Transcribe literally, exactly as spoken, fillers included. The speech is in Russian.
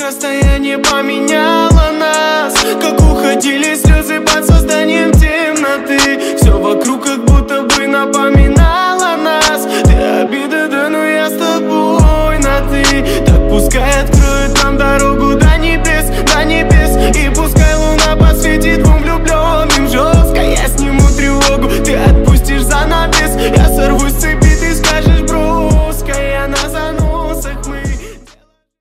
расстояние поменяло нас, как уходили слезы под созданием темноты. Все вокруг как будто бы напоминало нас. Ты обида, да, но я с тобой на ты. Так пускай откроет нам дорогу до небес, до небес. И пускай